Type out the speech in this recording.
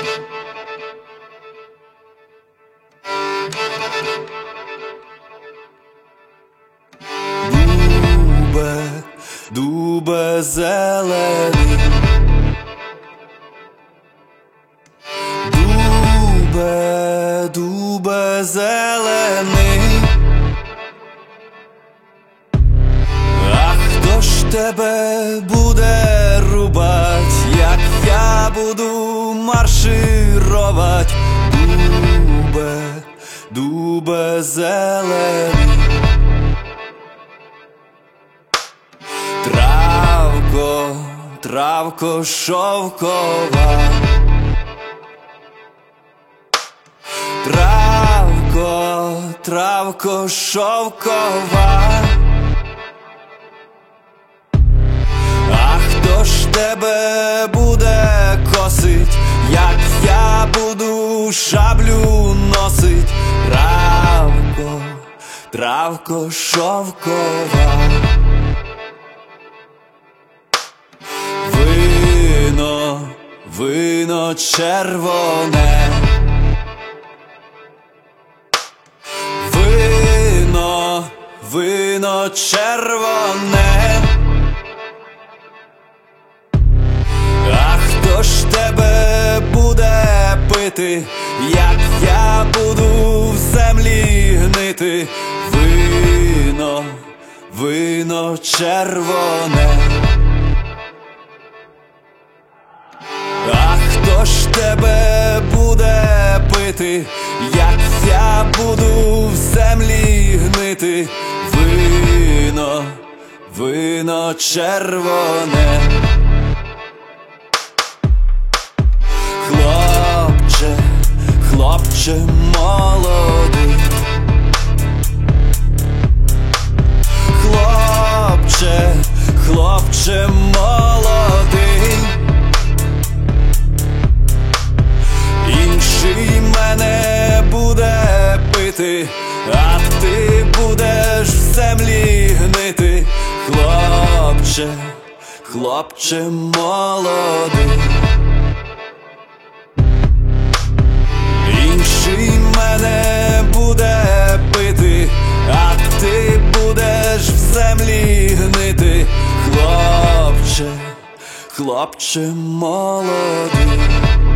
Дубе зелений, дубе зелений, а хто ж тебе буде рубать, як я буду марширувати? Дубе зелений, травко шовкова, травко шовкова, а хто ж тебе буде косить, як я буду шаблю носить? Травко шовкова, вино червоне, вино червоне, а хто ж тебе буде пити, як я буду в землі гнити? Вино червоне, а хто ж тебе буде пити, як я буду в землі гнити? Вино червоне. Хлопче молодий, хлопче молодий, інший мене буде пити, а ти будеш в землі гнити. Хлопче молодий, інший мене буде пити, а ти будеш в землі гнити. Хлопче молодий.